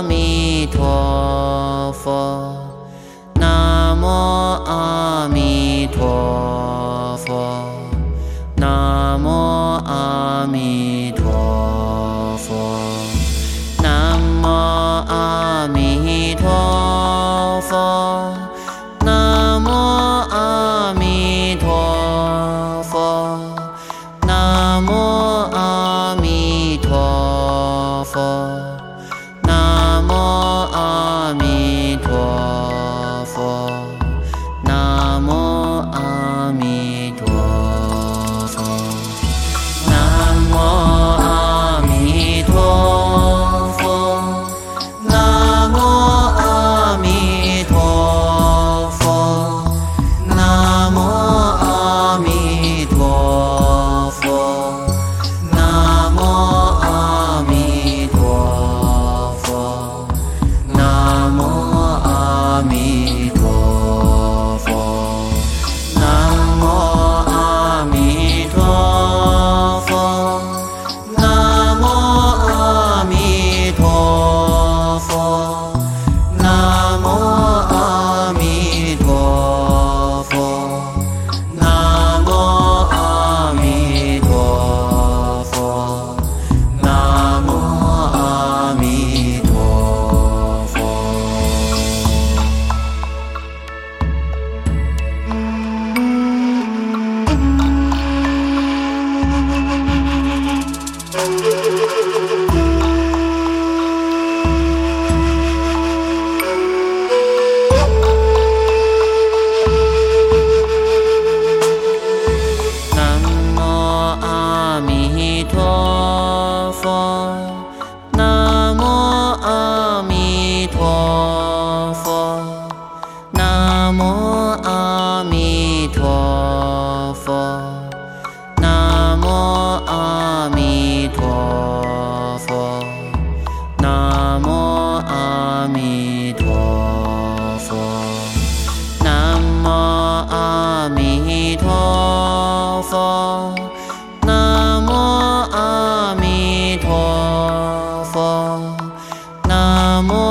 阿弥陀佛，南无阿弥陀佛，南无阿弥陀佛，南无阿弥陀佛，南无阿弥陀佛，南无阿弥陀佛，南无阿弥陀佛，南无阿弥陀佛，南无阿弥陀佛，南无阿弥陀佛，南无阿弥陀佛，南无阿弥陀佛，南无阿弥陀佛，南无阿弥陀佛，南无阿弥陀佛，南无阿弥陀佛，南无阿弥陀佛，南无阿弥陀佛。南无阿弥陀佛，南无阿弥陀佛，南无阿弥陀佛，南无阿弥陀佛，南无阿弥陀佛，南无阿弥陀佛，南无阿弥陀佛，南无